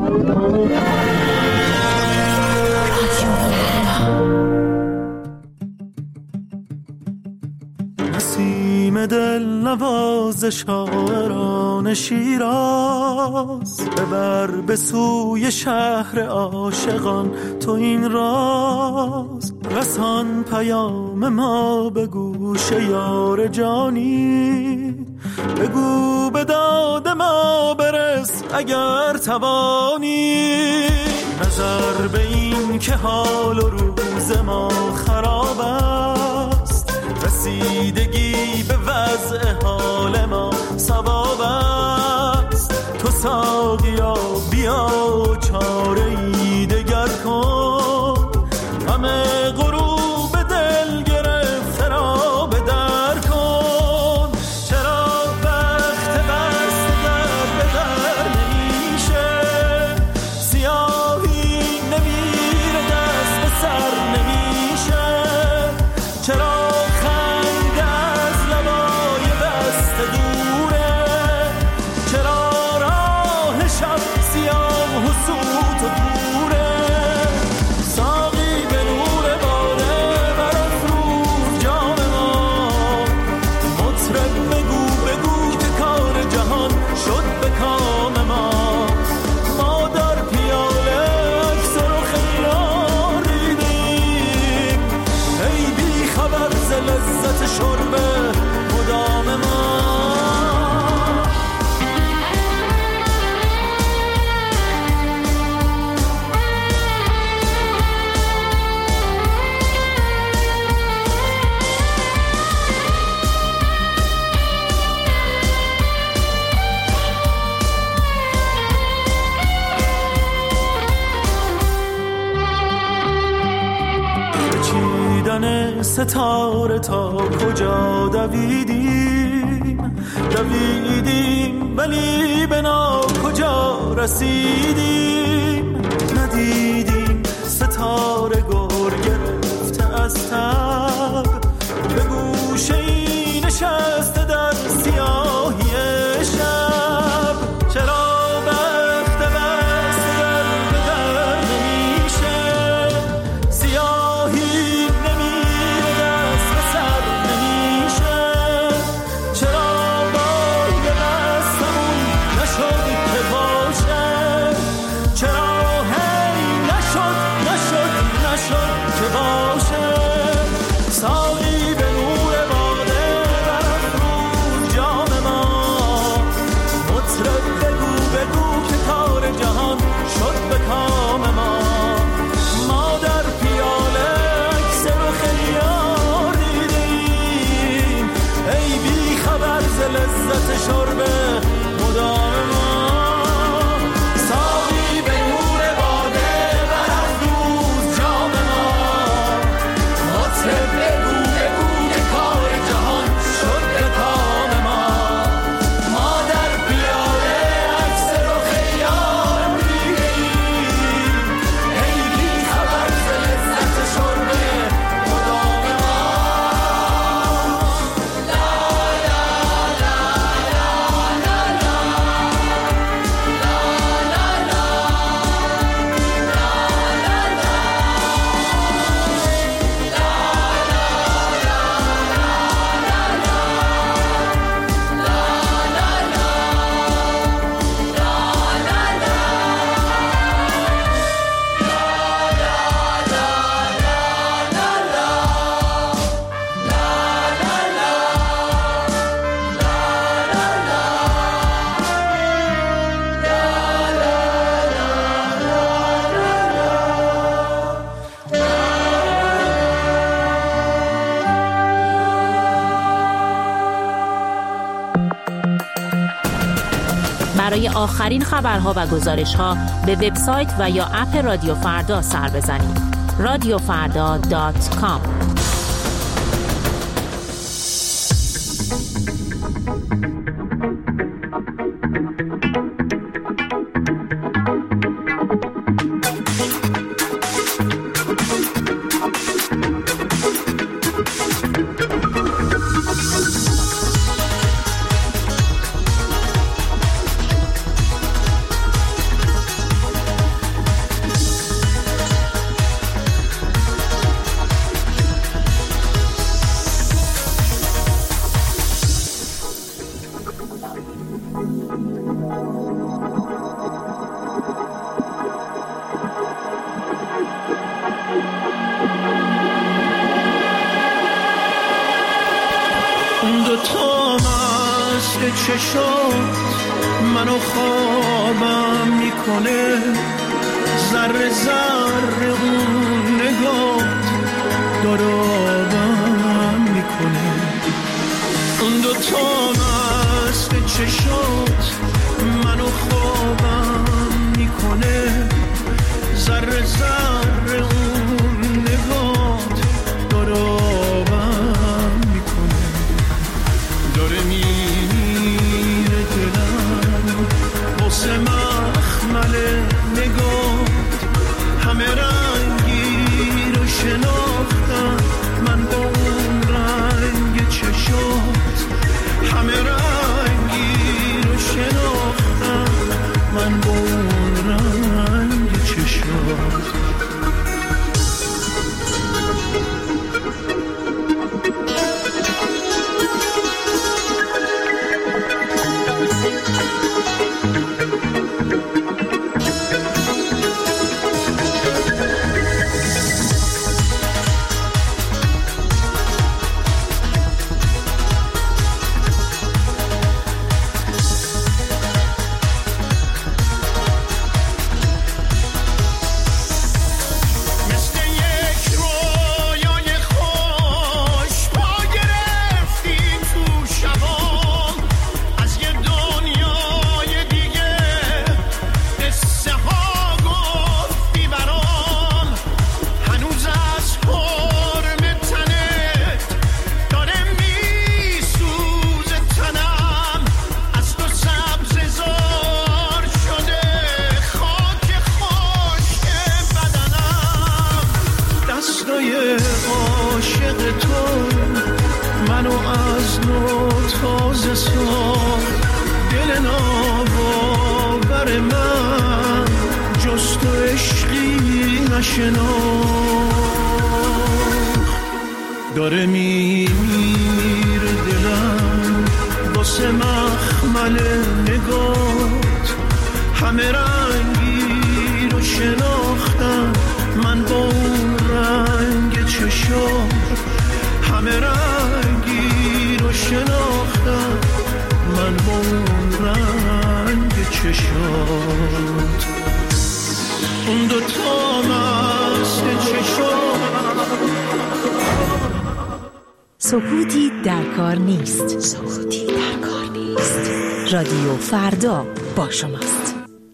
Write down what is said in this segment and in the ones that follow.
نسیم دل نواز شاعران شیراز، ببر به سوی شهر عاشقان تو این راز. رسان پیام ما به گوش یار جانی، بگو به داد ما برس اگر توانی. نظر به این که حال و روز ما خراب است، رسیدگی به وضع حال ما ثواب است. تو ساقیا بیا چاره ای دگر کن، همه غروب دل گرفته را به در کن. چرا وقت بست در به در نمیشه، سیاهی نمیره دست به سر نمیشه. چرا ستاره تا کجا دویدیم ولی به نا کجا رسیدیم. ندیدیم ستاره گر گرفته از تب، به گوشه ای نشسته در سیاهی شب. چرا لذت شربه مدام ما، ساقی به نور باده بر افروز جام ما. مطرب بگو که کار جهان شد به کام ما. ما در پیاله عکس رخ یار دیدیم، ای بی خبر ز لذت شربه مدام ما. برای آخرین خبرها و گزارش‌ها به وبسایت و یا اپ رادیو فردا سر بزنید. radiofarda.com. چشات منو خوابم میکنه، ذره ذره اون نگات دارابم میکنه. اون دوتا مست چشات منو خوابم میکنه، ذره ذره اون نگات دارابم میکنه. داره میره دلم واسه مخمل نگات، همه رنگی رو شناختم من با اون رنگ چشات، همه رنگی رو شناختم من با اون رنگ چشات. عاشق تو منو از نو تازه ساخت، دل ناباور من جز تو عشقی نشناخت. داره میمیره دلم واسه مخمل نگات، همه رنگی رو شناختم من با اون رنگ چشات، همه رنگی رو شناختم من با اون رنگ چشات. اون دوتا مست چشات. سکوتی در کار نیست. سکوتی در کار نیست. رادیو فردا با شماست.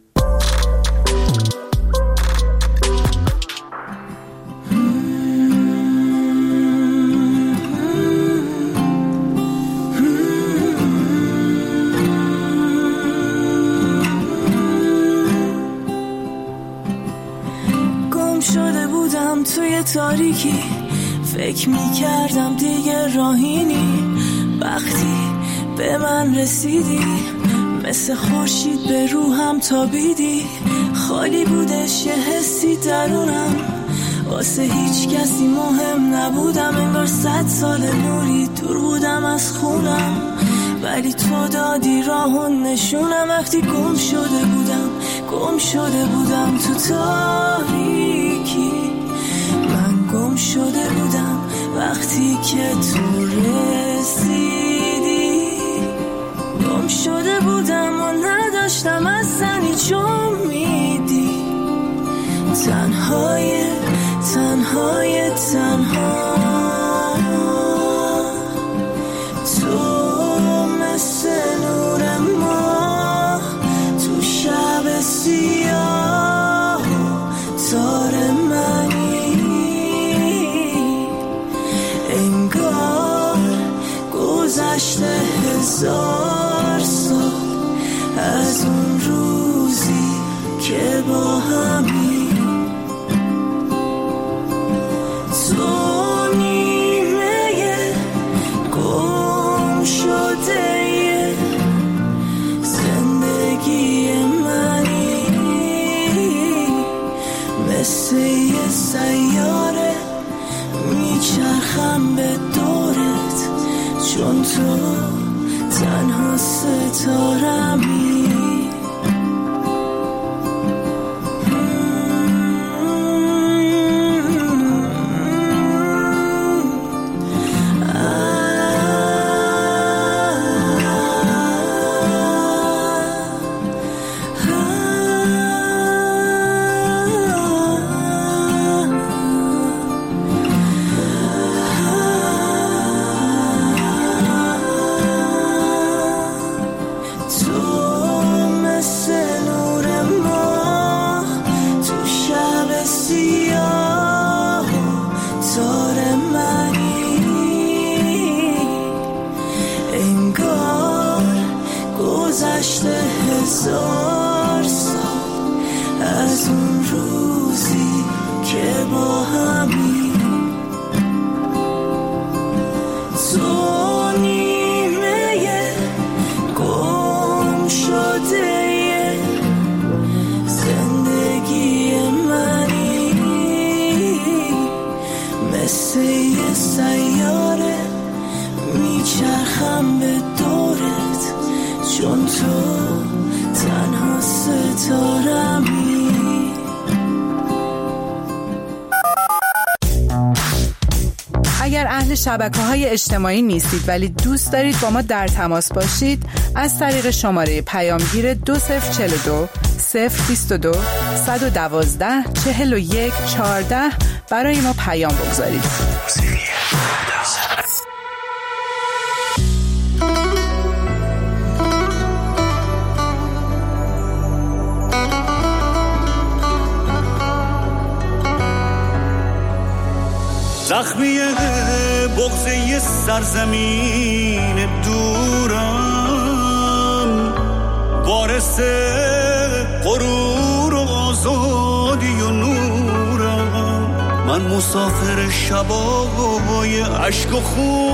گم شده بودم توی تاریکی، فکر میکردم دیگه راهینی. وقتی به من رسیدی مثل خورشید به روحم تابیدی. خالی بودش یه حسی درونم، واسه هیچ کسی مهم نبودم. انگار 100 سال نوری دور بودم از خونم، ولی تو دادی راهون نشونم. وقتی گم شده بودم تو تاریکی، من گم شده بودم وقتی که تو رسیدی. گم شده بودم و نداشتم اصلا هیچ امیدی. تنها تو مثل نور ماه تو شب سیاه تار منی. انگار گذشته 1000 سال از اون روزی که با همی. تو نیمه گم شده زندگی منی، مثل یه سیاره میچرخم به دورت، چون تو تنها ستارمی. 1000 سال از اون روزی که با همی تو نیمه گم شده زندگی منی، مثل یه سیاره میچرخم به دورت، چون تو تنها ستارمی. اگر اهل شبکه‌های اجتماعی نیستید ولی دوست دارید با ما در تماس باشید، از طریق شماره پیامگیر 2042 022 112 41 14 برای ما پیام بگذارید. زخمی بغضه سرزمین دورم، وارث غرور و آزادی و نورم، من مسافر شبای عشق و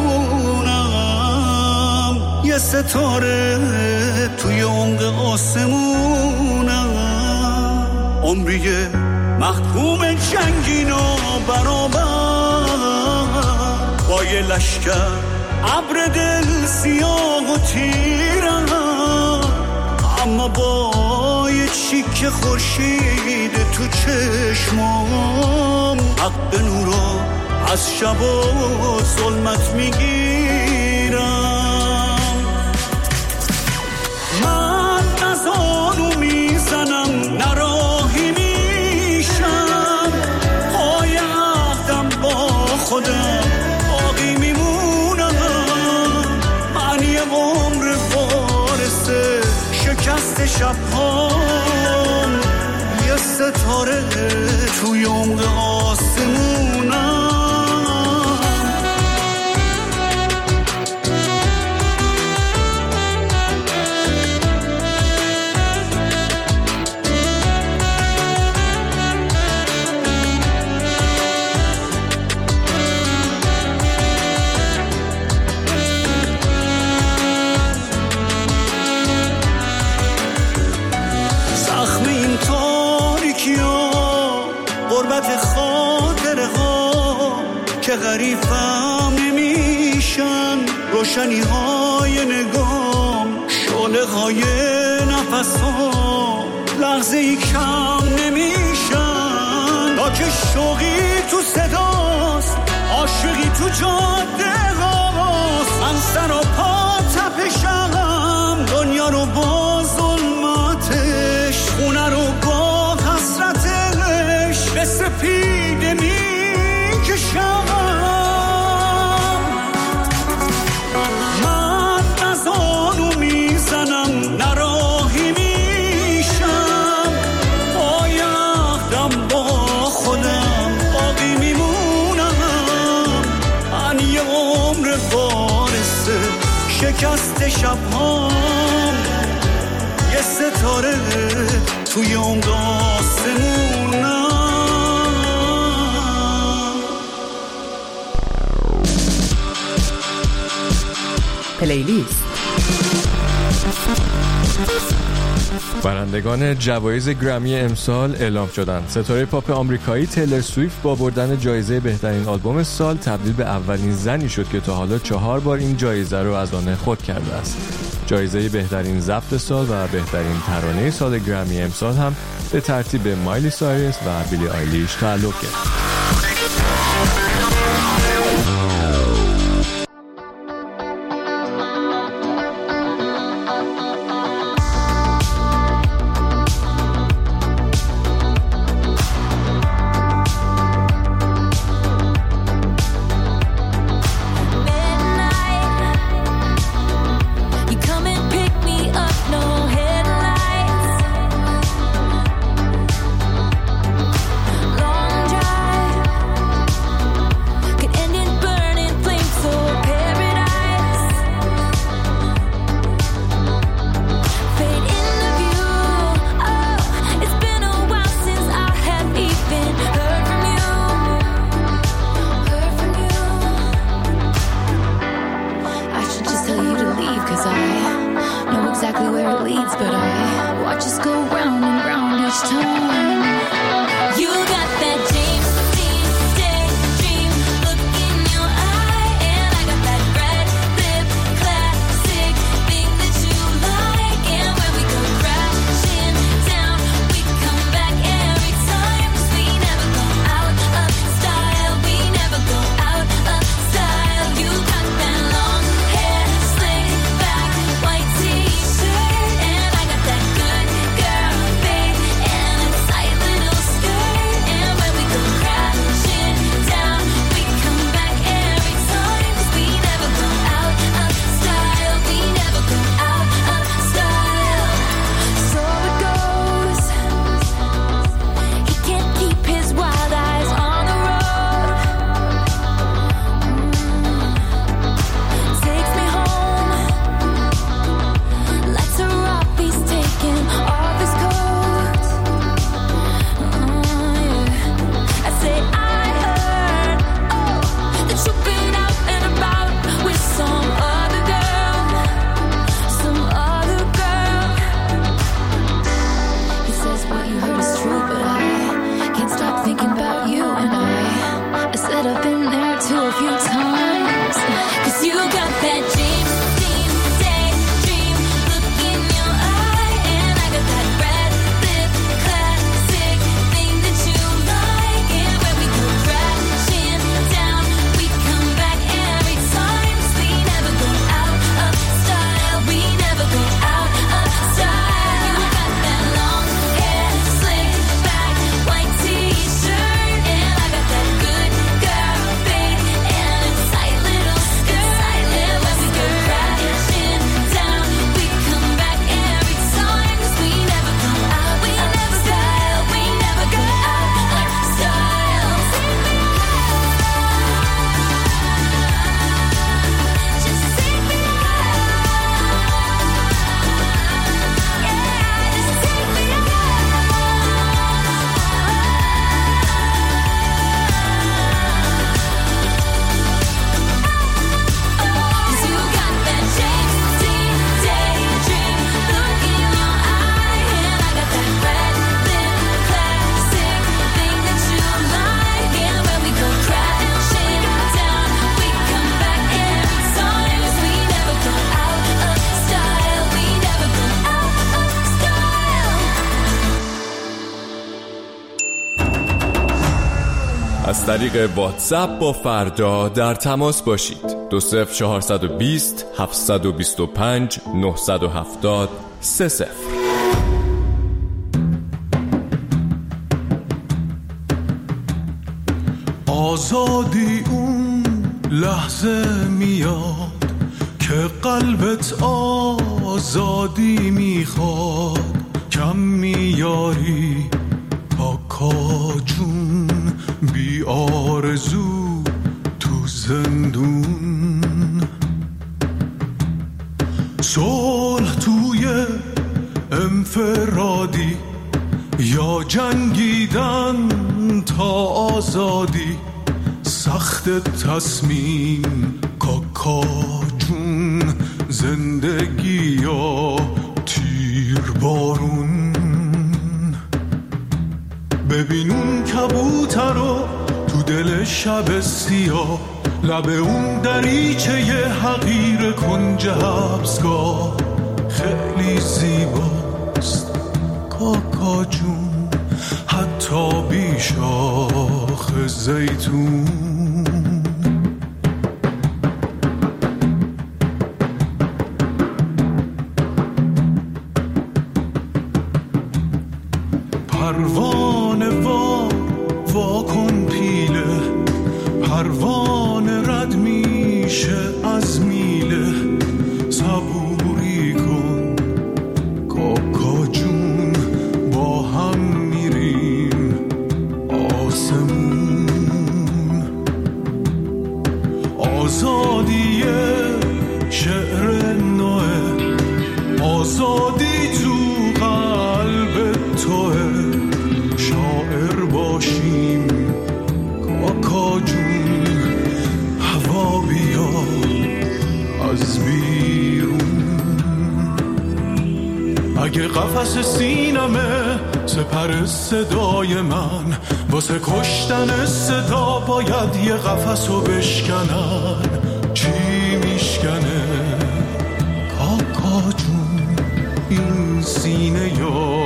خونم، یه ستاره توی عمق آسمونم، عمری محکوم جنگین و برابر با یه لشکر ابر دل سیاه و تیرم، اما با یه چیک خورشید تو چشمام حق نورا از شب و ظلمت میگیرم. من نزانو میزنم نراهی میشم، پای عهدم با خودم باقی میمونم، من یه عمر وارث شکست شبهام، یه ستاره توی عمق آسمونم. غربت خاطره ها که غریبم نمیشن، روشنی های نگام، شعله های نفس ها لحظه ای کم نمیشن، تا که شوقی تو صداست، عاشقی تو جاده هاست، من سر و پا تپشم، دنیا رو با ظلمتش، خونه رو با حسرتش به سپیده میکشم. من نزانو میزنم نراهی میشم، پای عهدم با خودم باقی میمونم، من یه عمر وارث شکست شبهام، یه ستاره توی عمق آسمونم. پلیلیست. برندگان جوایز گرمی امسال اعلام شدند. ستاره پاپ آمریکایی تیلر سویفت با بردن جایزه بهترین آلبوم سال تبدیل به اولین زنی شد که تا حالا 4 بار این جایزه رو از آن خود کرده است. جایزه بهترین ضبط سال و بهترین ترانه سال گرمی امسال هم به ترتیب مایلی سایرس و بیلی آیلیش تعلق گرفت. Long drive says what you heard is true, but I can't stop thinking about you. And I said I've been there too a few times. 'Cause you got that dream, daydream look in your eye, and I got that red lip classic thing that you like. And when we go crashing down, we come back every time. 'Cause we never go out of style. We never go out of style. You got that long hair, slick back, white t-shirt, and I got that good girl babe and a tight little skirt. And when we go crashing down, we come back every time. 'Cause we never go out of style. We never go out of style. Just take me Cause you got that James Dean daydream look in your eye, and I got that red lip classic thing that you like. And when we go crashing down, we come back every time. 'Cause we never go out of style. We never go out of style. از طریق واتساپ با فردا در تماس باشید. 20420 725 970 30. آزادی اون لحظه میاد که قلبت آزادی میخواد. کم میاری کاکا جون بی آرزو تو زندون. صلح توی انفرادی یا جنگیدن تا آزادی. سخت تصمیم کاکا جون، زندگی یا تیر بارون. ببین اون کبوتر رو تو دل شب سیاه، لب اون دریچه حقیر کنج حبسگاه. خیلی زیباست کاکا جون، حتی بی شاخ زیتون. پروانه وا کن پیله، پروانه رد میشه از میله. صبوری کن کاکا جون، با هم میریم آسمون. آزادی شعر نوه، آزادی تو قلب توه. شاعر باشیم کاکا جون، هوا بیا از بیرون. اگه قفس سینمه سپر صدای من، واسه کشتن صدا باید یه قفسو بشکنن. چی میشکنه کاکا جون این سینه یا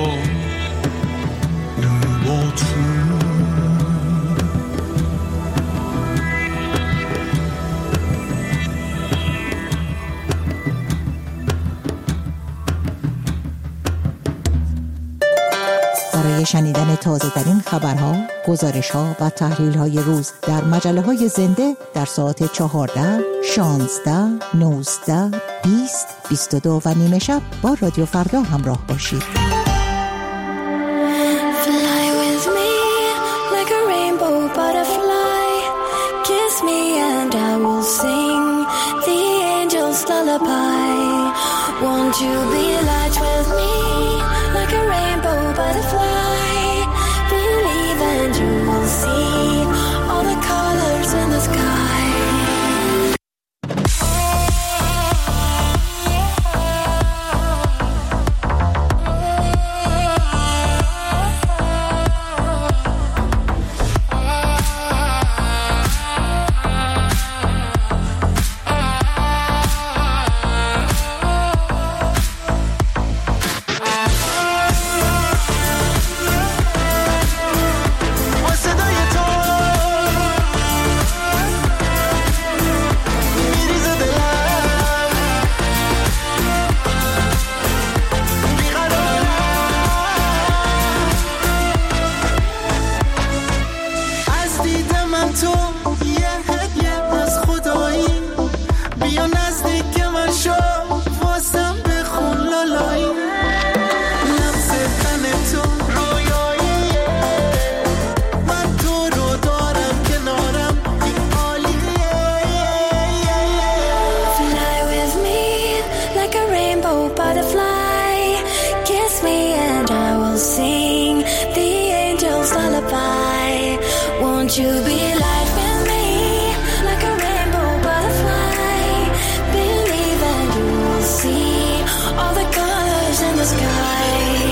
برای شنیدن تازه‌ترین خبرها، گزارش‌ها و تحلیل‌های روز در مجله‌های زنده در ساعت 14، 16، 19، 20، 22 و نیمه شب با رادیو فردا همراه باشید. Fly with me like a rainbow butterfly. Kiss me and I will sing the angel's lullaby. Won't you be light with me like a rainbow butterfly? Believe and you will see all the colors in the sky. sing the angel's lullaby. Won't you be light with me, like a rainbow butterfly? Believe and you'll see all the colors in the sky.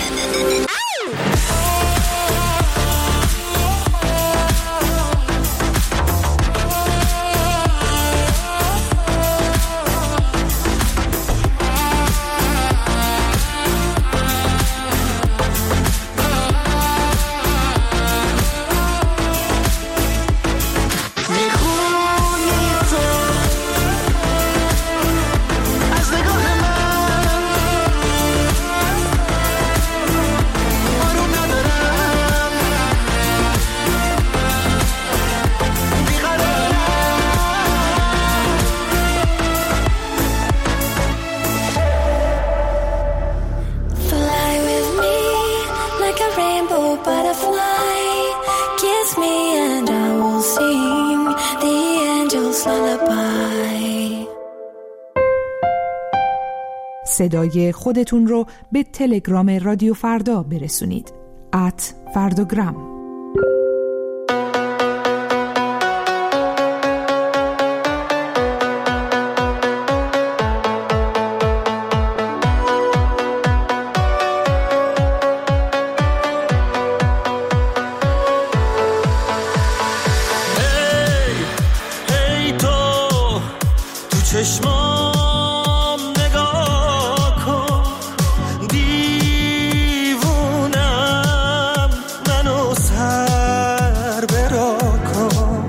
صدای خودتون رو به تلگرام رادیو فردا برسونید. @فرداگرام. ای تو چشمام نگاه کن، دیوونم منو سر برا کن.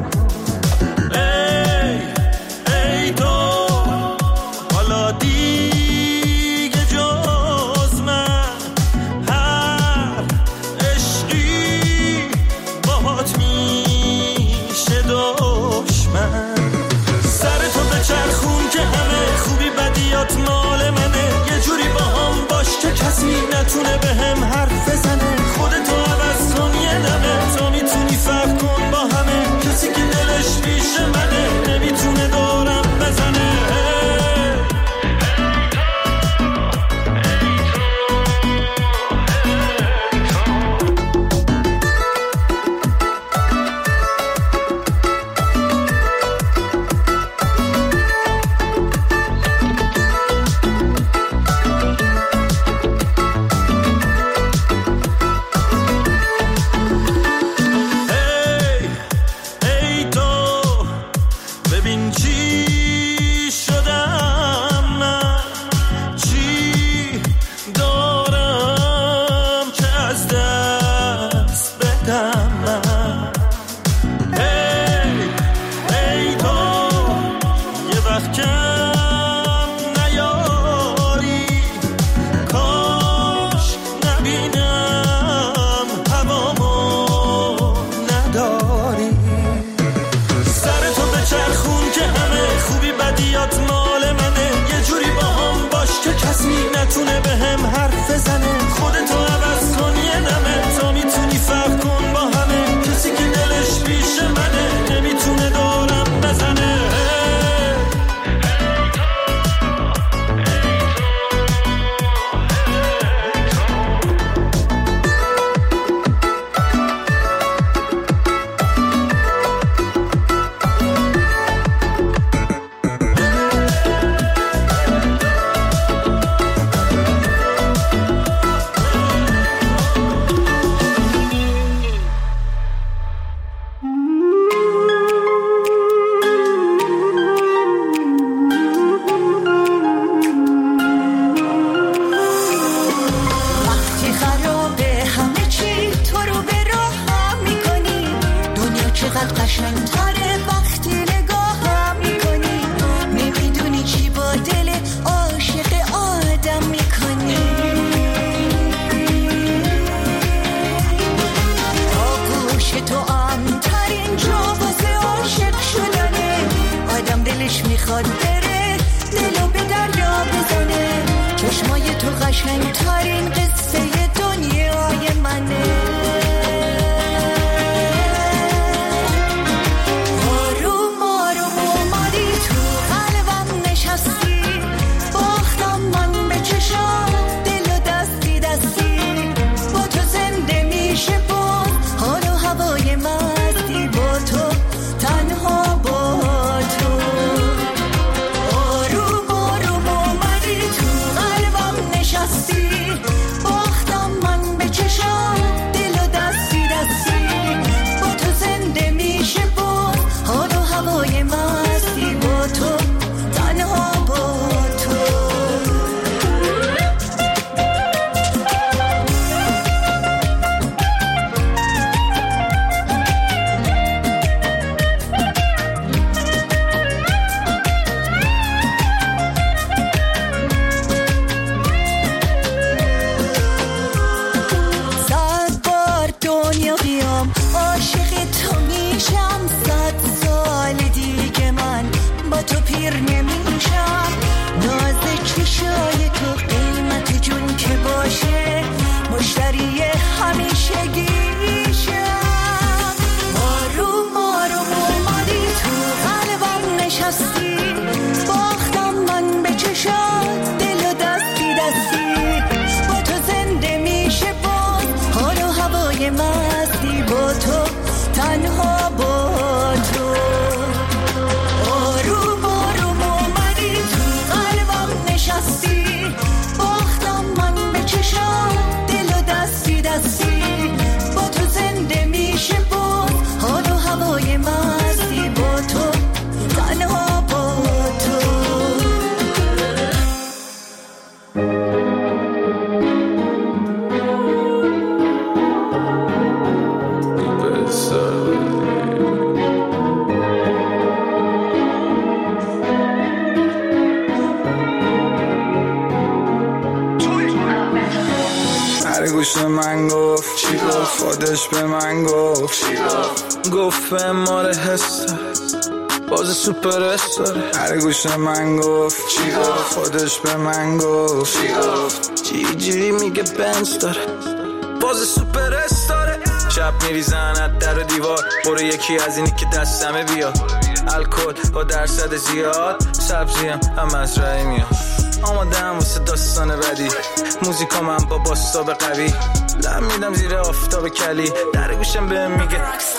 ای تو حالا دیگه جز من هر عشقی باهات میشه دشمن. سرتو بچرخون که همه خوبی بدیات مال منه، یه جوری با هم باش که کسی نتونه به هم حرف بزنه. خودتو عوض کن یه دمه، تا میتونی فرق کن با همه. کسی که دلش پیش منه نمیتونه دورم بزنه. ای تو ببین چی شدم من، چی دارم که از دست بدم من. ای تو یه وقت کم نیاری، کاش نبینم هوامو نداری. سرتو بچرخون که همه خوبی بدیات مال منه، یه جوری با هم باش که کسی نتونه به هم حرف بزنه. خودتو عوض کن یه دمه، تا میتونی فرق کن با همه. کسی که دلش پیش منه نمیتونه دورم بزنه. وقتی خرابه همه چی تو رو به راهم میکنی، دنیا چقدر قشنگ‌تره وقتی نگاهم میکنی. نمیدونی چی با دل عاشق آدم میکنی. آغوش تو امترین جا واسه عاشق شدنه. آدم دلش میخواد بره دلو به دریا بزنه. چشمای تو قشنگترین قصه دنیای منه. آروم آروم اومدی تو قلبم نشستی، باختم من به چشام دل و دستی دستی. با تو هوای مستی با تو، تنها با تو. آروم آروم اومدی تو قلبم نشستی، باختم من به چشم دل و دستی دستی، با تو زنده میشه باز حال و هوای مستی با تو، تنها با تو. گوش من گفت چی گفت، خودش به من گفت چی گفت به ماره حس باز سوپر استاره. هر گوش من گفت چی گفت، خودش به من گفت چی گفت، جی میگه بنز داره باز سوپر استاره. شب میریزن از در و دیوار، برو یکی از اینی که دستمه بیاد، الکل با درصد زیاد، سبزیم هم از رای میاد. آماده هم واسه داستان بدی، موزیکا من با باستاب قوی، لم میدم زیر آفتاب کلی، در گوشم بهم میگه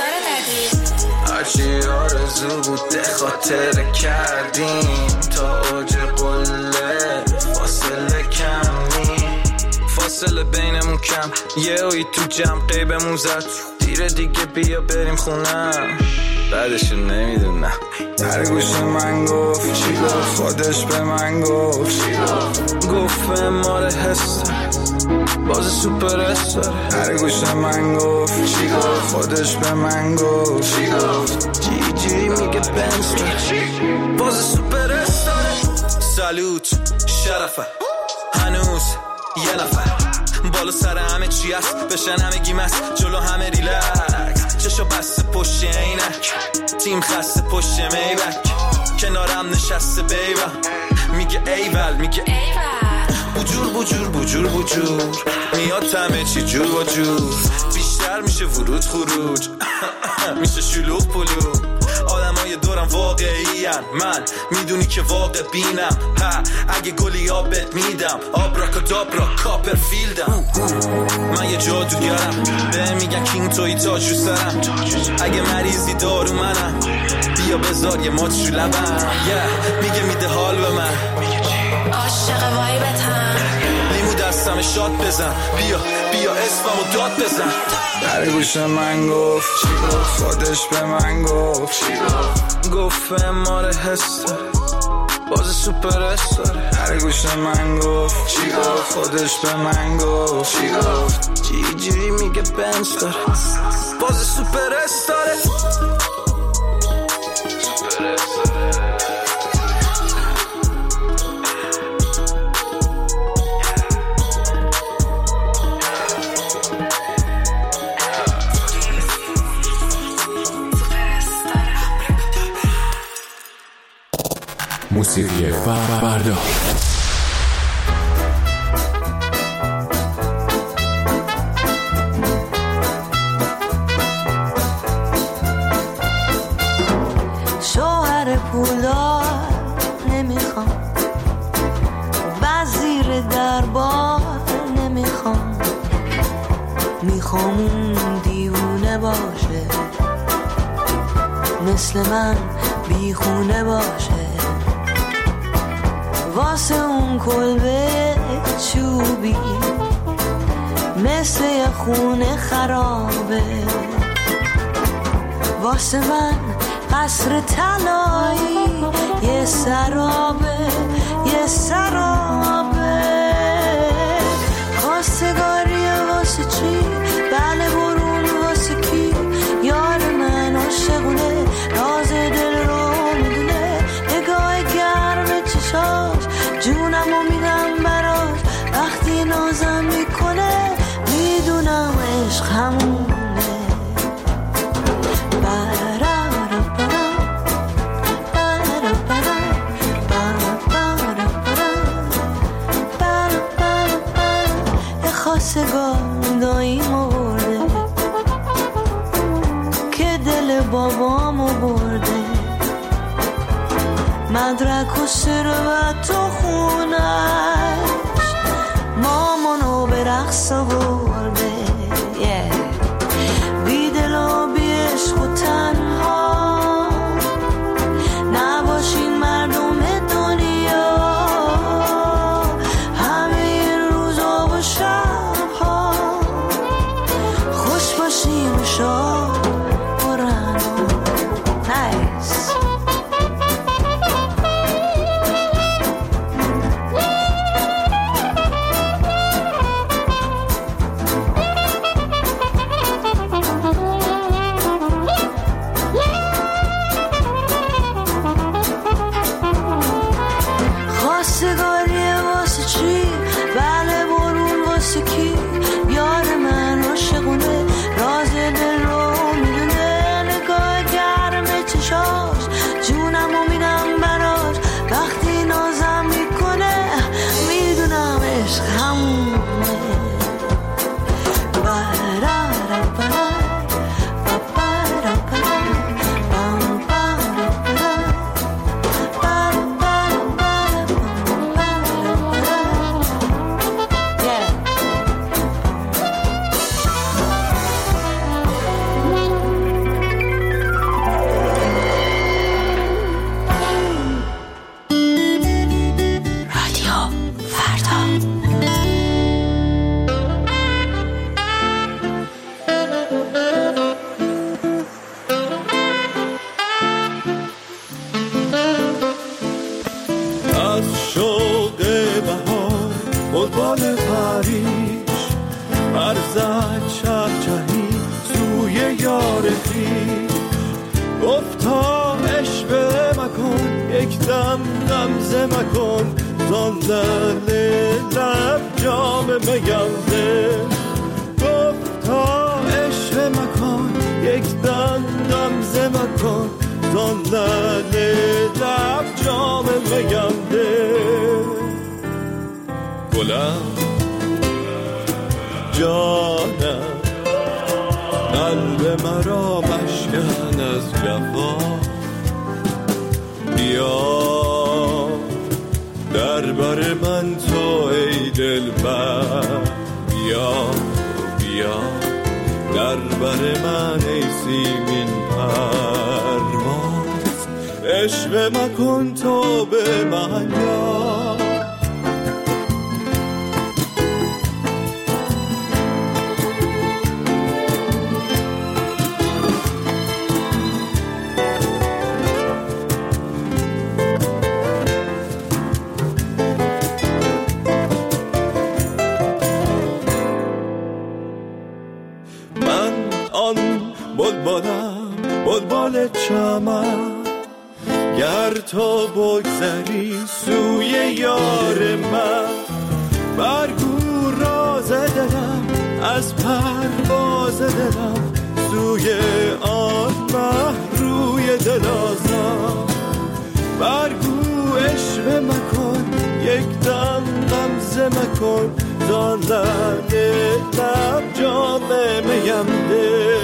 هرچی آرزو بوده خاطره کردیم، تا اوج قله فاصله کمی، فاصله بینمون کم، یه اوی تو جمع قیبمون زد، دیره دیگه بیا بریم خونم، بعدشو نمیدونم. هر گوش من گفت چی گفت، خودش به من گفت چی گفت به ماره حس باز سوپر استاره. هر گوش من گفت چی گفت، خودش به من گفت چی گفت، جی میگه بنز باز سوپر استاره. سالوت شرفه هنوز یه نفر، بالا سر همه چی هست، بشن همه گیمست، جلو همه ریلکس، چشا بسته پشت عینک، تیم خسته پشت میبک، کنارم نشسته بیبم میگه ایول، میگه بجور بجور بجور بجور، میاد همه چی جور با جور، بیشتر میشه ورود خروج میشه شلوغ پلو، آدمای دورم واقعی هن، من میدونی که واقع بینم، اگه گلی آبت میدم، آبراکادابرا کاپرفیلدم، من یه جادوگرم، به میگن کینگ توی تاج رو سرم، اگه مریضی دارو منم، بیا بذار یه ماچ رو لبم، میگه میده حال به من، عاشق وایبتم، لیمو دستم شاد بزن، بیا اسممو داد بزن. در گوش من گفت چی گفت، خودش به من گفت چی گفت به ماره حس باز سوپر استاره. هر گوش من گفت چی گفت، خودش به من گفت چی گفت، جی میگه بنز داره باز سوپر استاره. سوپر استاره. موسیقی فردا. شوهر پولدار نمیخوام، وزیر دربار نمیخوام، میخوام اون دیوونه باشه، مثل من بیخونه باشه، واسه اون کلبه چوبی مثل یه خونه خرابه، واسه من قصر طلایی یه سرابه، یه سرابه، خواستگاری واسه چی، بله برون واسه کی، یار من عاشقونه، راز دل رو میدونه، نگاه گرم چشاش جونمو میدم براش، وقتی نازم میکنه میدونم عشق همونه. خواستگار داییمو برده که دل بابامو برده، مدرک و ثروت و خونش مامانو به رقص برده. مکن زان لب جام میانده گفت تا عشق مکن یک دندم ز مکن زان لب جام میانده گلم جانم قلب مرا مشکن از جفا بیا در بر من تو ای دلبر بیا در بر من ای سیمین پرواز عشق مکن تو به من یاد بلبل چمن گر تو بگذری سوی یار من برگو راز دلم از پرواز دلم سوی آن مه روی دلازم برگو عشق مکن یک دم غمزه مکن زان لب جام میم ده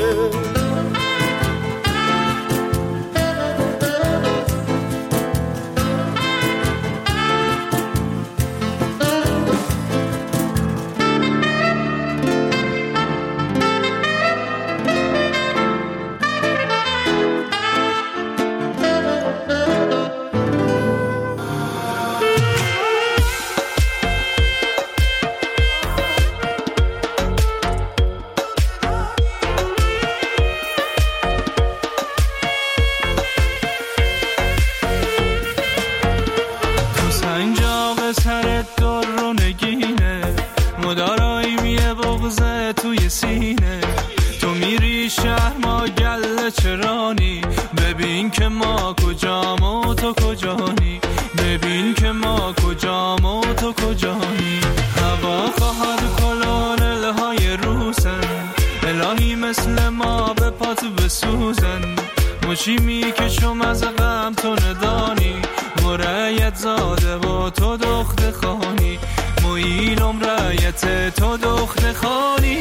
مچیمی که شم از غم تو ندانی مرایت زاده و تو دخت خانی مویلم رایت تو دخت خانی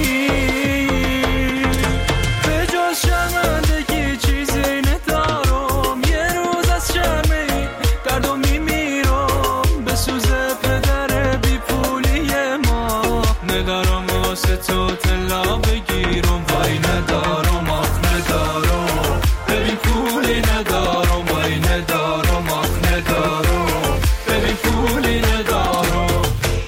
به جز شرمندگی چیزی ندارم یه روز از شرمی دردم میمیرم به سوز پدر بی پولی ما ندارم واسه تو طلا بگیرم وای ندارم آخ ندارم ببین پولی ندارم وای ندارم آخ ندارم ببین پولی ندارم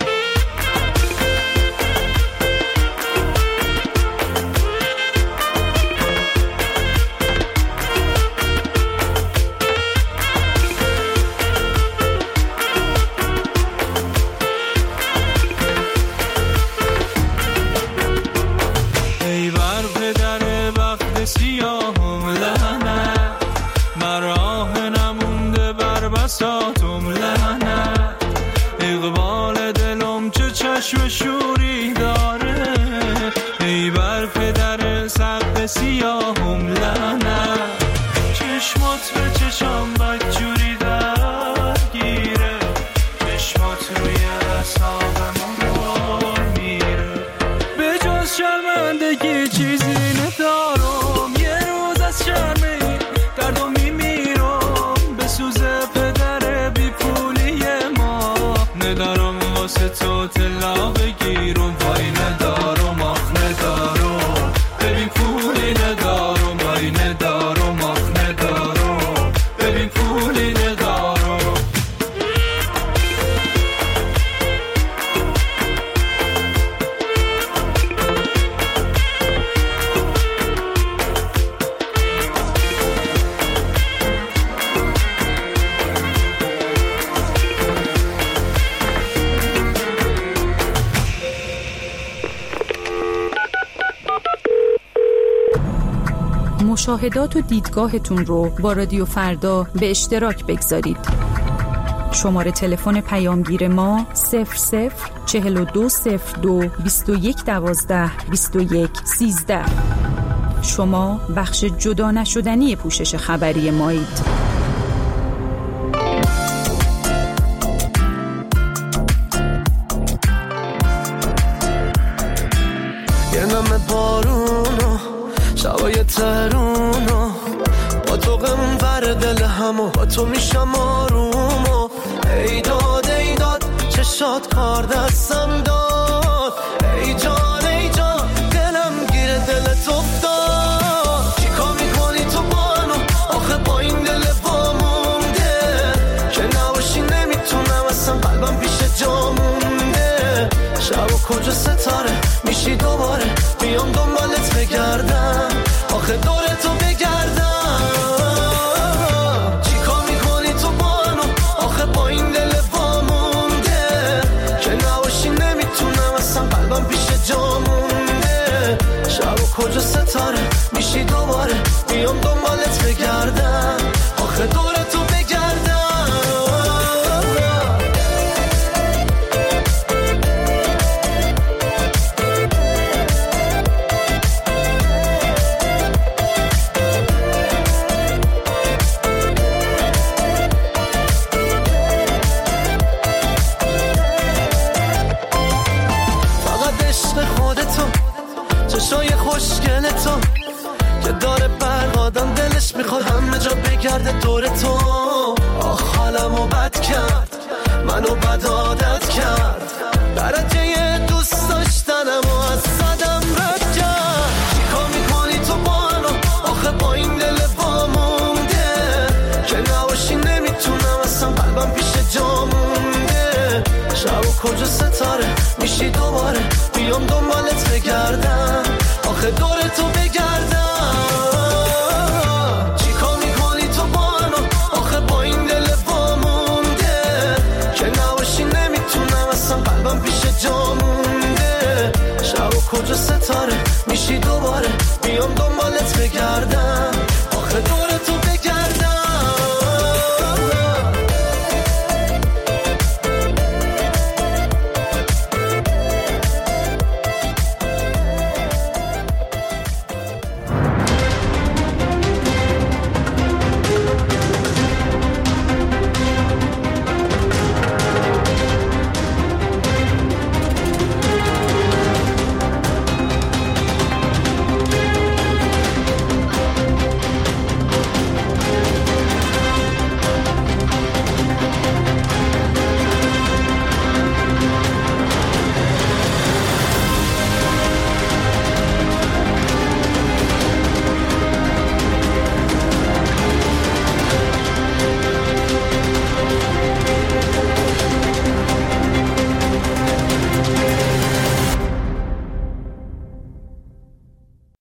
ای بر پدر وقت سیاهم لعنه مراه نمونده بر بساطم لعنه اقبال دلم چه چشم شوری داره ای بر پدر سقف سیاهم لعنه چشمات به چشم بدجوری درگیره چشمات روی اعصابم میره به جز شرمندگی چیزی ندارم یه روز از شرمی دردم میمیرم به سوز پدر بی پولی ما ندارم واسه تو طلا بگیرم وای ندارم آخ ندارم ببین پولی ندارم وای ندارم آخ ندارم ببین پولی ندارم مشاهدات و دیدگاهتون رو با رادیو فردا به اشتراک بگذارید. شماره تلفن پیامگیر ما 00420221122113. شما بخش جدا نشدنی پوشش خبری مایید. یه نم بارونو شبای ترونو با تو غم ور دل همو با تو میشم آرومو ایداد ایداد چشات کار دستم داد ای جان دلم گیره دلت افتاد چیکار میکنی تو بانو آخه با این دل وامونده که نباشی نمیتونم اصلا قلبم پیش جا مونده شب و کجا ستاره میشی دوباره بیام دنبالت بگردم آخه دور تو بگردم چیکار میکنی تو بانو آخه با این دل وامونده که نباشی نمیتونم اصلا قلبم پیش جا مونده شب و کجا ستاره میشی دوباره بیام دنبالت بگردم آخه دور تو بگردم چشای خوشگل تو که داره برقادم دلش میخواد همه جا بگرده دور تو آخ حالمو بد کرد منو بد عادت کرد درجه دوست داشتنم و از صدم رد کرد چیکار میکنی تو بانو آخه با این دل وامونده که نباشی نمیتونم اصلا قلبم پیش جا مونده شب و کجا ستاره میشی دوباره بیام دنبالت بگردم آخه دور تو بگردم چیکار میکنی تو بانو آخه با این دل وامونده که نباشی نمیتونم اصلا قلبم پیش جا مونده شب و کجا ستاره میشی دوباره بیام دنبالت بگردم